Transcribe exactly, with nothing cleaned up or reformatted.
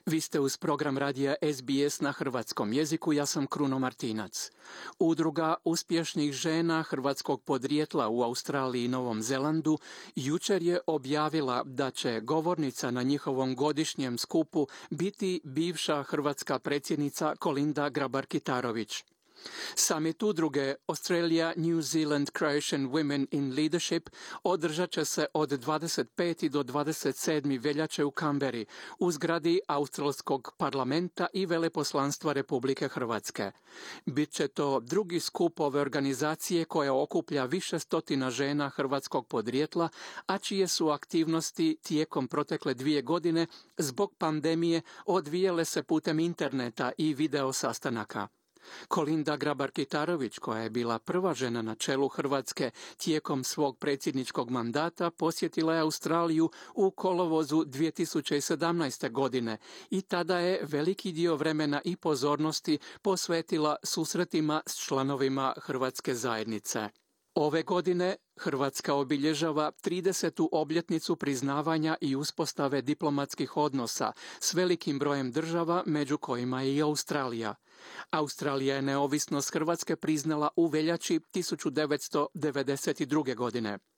Vi ste uz program radija S B S na hrvatskom jeziku, ja sam Kruno Martinac. Udruga uspješnih žena hrvatskog podrijetla u Australiji i Novom Zelandu jučer je objavila da će govornica na njihovom godišnjem skupu biti bivša hrvatska predsjednica Kolinda Grabar-Kitarović. Summit udruge Australia New Zealand Croatian Women in Leadership održat će se od dvadeset pete do dvadeset sedme veljače u Kamberi u zgradi Australskog parlamenta i veleposlanstva Republike Hrvatske. Biće to drugi skup ove organizacije koja okuplja više stotina žena hrvatskog podrijetla, a čije su aktivnosti tijekom protekle dvije godine zbog pandemije odvijele se putem interneta i video sastanaka. Kolinda Grabar-Kitarović, koja je bila prva žena na čelu Hrvatske tijekom svog predsjedničkog mandata, posjetila je Australiju u kolovozu dvije tisuće sedamnaeste. godine i tada je veliki dio vremena i pozornosti posvetila susretima s članovima hrvatske zajednice. Ove godine Hrvatska obilježava tridesetu obljetnicu priznavanja i uspostave diplomatskih odnosa s velikim brojem država, među kojima je i Australija. Australija je neovisnost Hrvatske priznala u veljači tisuću devetsto devedeset druge. godine.